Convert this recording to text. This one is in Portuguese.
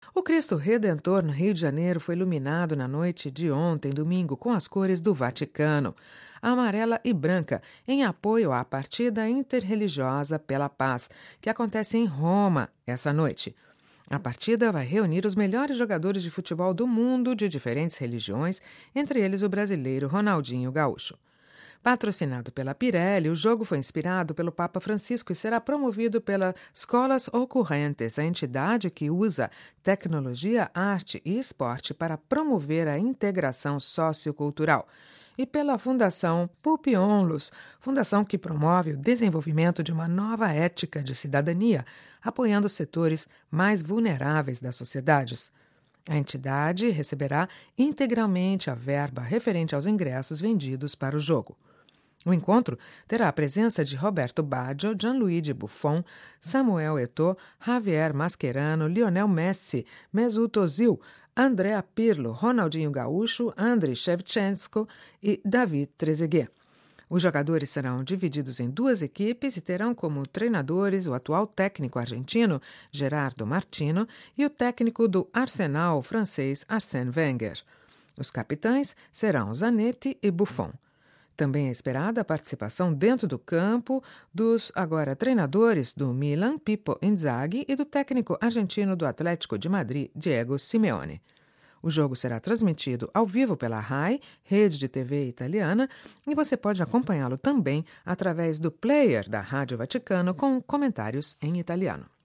O Cristo Redentor no Rio de Janeiro foi iluminado na noite de ontem, domingo, com as cores do Vaticano, amarela e branca, em apoio à partida interreligiosa pela paz, que acontece em Roma essa noite. A partida vai reunir os melhores jogadores de futebol do mundo de diferentes religiões, entre eles o brasileiro Ronaldinho Gaúcho. Patrocinado pela Pirelli, o jogo foi inspirado pelo Papa Francisco e será promovido pela Escolas Ocorrentes, a entidade que usa tecnologia, arte e esporte para promover a integração sociocultural, e pela Fundação Pupionlus, fundação que promove o desenvolvimento de uma nova ética de cidadania, apoiando os setores mais vulneráveis das sociedades. A entidade receberá integralmente a verba referente aos ingressos vendidos para o jogo. O encontro terá a presença de Roberto Baggio, Gianluigi Buffon, Samuel Eto'o, Javier Mascherano, Lionel Messi, Mesut Ozil, Andrea Pirlo, Ronaldinho Gaúcho, Andriy Shevchenko e David Trezeguet. Os jogadores serão divididos em duas equipes e terão como treinadores o atual técnico argentino Gerardo Martino e o técnico do Arsenal francês Arsène Wenger. Os capitães serão Zanetti e Buffon. Também é esperada a participação dentro do campo dos agora treinadores do Milan, Pippo Inzaghi, e do técnico argentino do Atlético de Madrid, Diego Simeone. O jogo será transmitido ao vivo pela RAI, rede de TV italiana, e você pode acompanhá-lo também através do player da Rádio Vaticano com comentários em italiano.